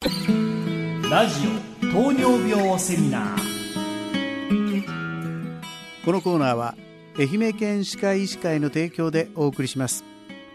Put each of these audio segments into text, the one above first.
ラジオ糖尿病セミナー。 このコーナーは愛媛県歯科医師会の提供でお送りします。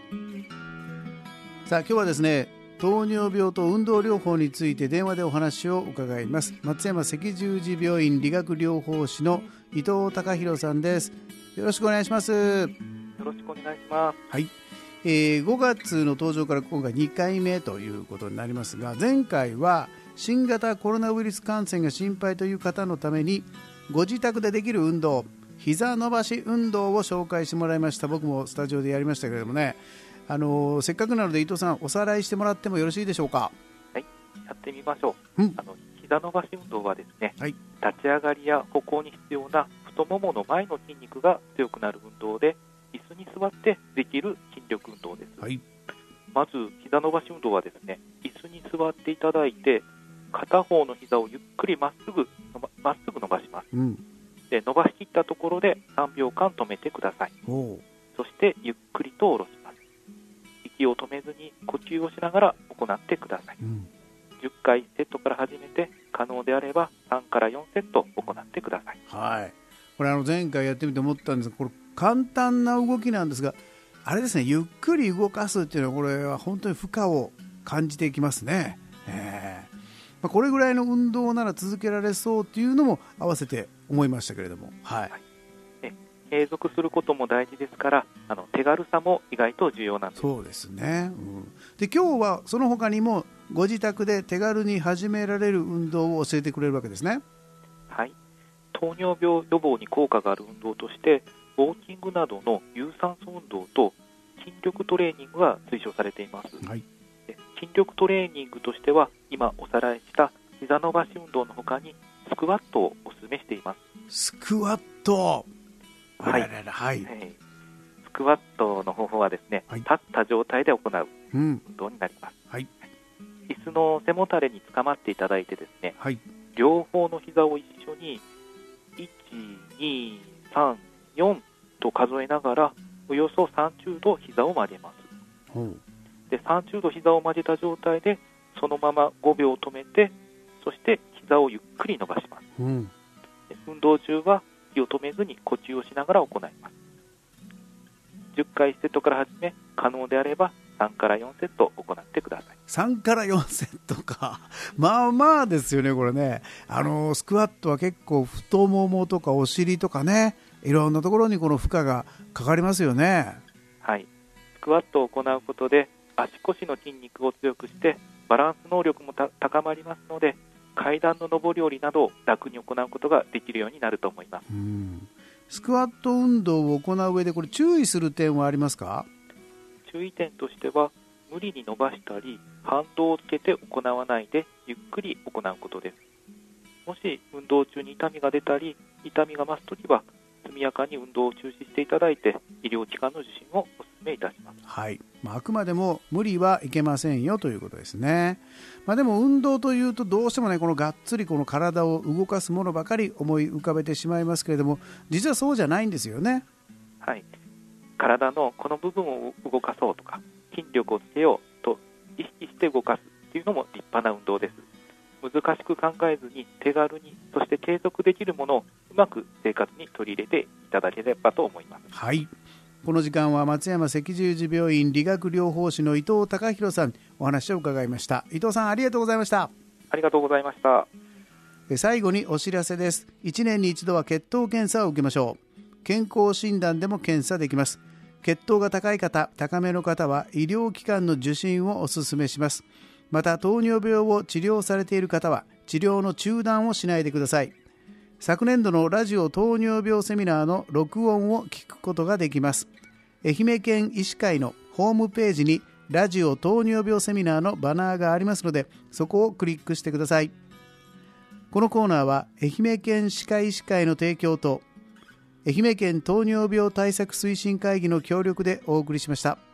さあ、今日はですね、糖尿病と運動療法について電話でお話を伺います。松山赤十字病院理学療法士の伊藤孝弘さんです。よろしくお願いします。 よろしくお願いします。 はい、5月の登場から今回2回目ということになりますが、前回は新型コロナウイルス感染が心配という方のためにご自宅でできる運動、膝伸ばし運動を紹介してもらいました。僕もスタジオでやりましたけれどもね、せっかくなので伊藤さん、おさらいしてもらってもよろしいでしょうか。 はい、やってみましょう。膝伸ばし運動はですね、 はい、 立ち上がりや歩行に必要な太ももの前の筋肉が強くなる運動で、椅子に座ってできる筋力運動です。 はい、 まず膝伸ばし運動はですね、椅子に座っていただいて、片方の膝をゆっくりまっすぐ伸ばします。で、伸ばしきったところで3秒間止めてください。そしてゆっくりと下ろします。息を止めずに呼吸をしながら行ってください。10回セットから始めて、可能であれば3から4セット行ってください。 はい、これ前回やってみて思ったんですが、これ簡単な動きなんですが、あれですね、ゆっくり動かすっていうのは、これは本当に負荷を感じていきますね。これぐらいの運動なら続けられそうっていうのも合わせて思いましたけれども、 継続することも大事ですから、手軽さも意外と重要なんです。 そうですね、で、今日はその他にもご自宅で手軽に始められる運動を教えてくれるわけですね。 はい、糖尿病予防に効果がある運動として、ウォーキングなどの有酸素運動と筋力トレーニングが推奨されています。で、筋力トレーニングとしては、今おさらいした膝伸ばし運動の他にスクワットをお勧めしています。 スクワット、 スクワットの方法はですね、立った状態で行う運動になります。椅子の背もたれにつかまっていただいてですね、両方の膝を一緒に1、2、3、4と数えながら、およそ30度膝を曲げます。で、30度膝を曲げた状態でそのまま5秒止めて、そして膝をゆっくり伸ばします。で、運動中は息を止めずに呼吸をしながら行います。10回セットから始め、可能であれば3から4セット行ってください。 3から4セットかまあまあですよね、これね。スクワットは結構太ももとかお尻とかね、いろんなところにこの負荷がかかりますよね。 はい、スクワットを行うことで足腰の筋肉を強くして、バランス能力も高まりますので、階段の上り下りなどを楽に行うことができるようになると思います。 スクワット運動を行う上で、これ注意する点はありますか？ 注意点としては、無理に伸ばしたり反動をつけて行わないで、ゆっくり行うことです。もし運動中に痛みが出たり痛みが増すときは、速やかに運動を中止していただいて、医療機関の受診をお勧めいたします。 あくまでも無理はいけませんよということですね。でも運動というと、どうしてもね、このがっつりこの体を動かすものばかり思い浮かべてしまいますけれども、実はそうじゃないんですよね。 体のこの部分を動かそうとか、筋力をつけようと意識して動かすというのも立派な運動です。難しく考えずに手軽に、そして継続できるものをうまく生活に取り入れていただければと思います。 この時間は松山赤十字病院理学療法士の伊藤孝弘さん、お話を伺いました。伊藤さん、ありがとうございました。 ありがとうございました。 最後にお知らせです。1年に一度は血糖検査を受けましょう。健康診断でも検査できます。血糖が高い方、高めの方は医療機関の受診をお勧めします。また、糖尿病を治療されている方は治療の中断をしないでください。昨年度のラジオ糖尿病セミナーの録音を聞くことができます。愛媛県医師会のホームページにラジオ糖尿病セミナーのバナーがありますので、そこをクリックしてください。このコーナーは愛媛県歯科医師会の提供と愛媛県糖尿病対策推進会議の協力でお送りしました。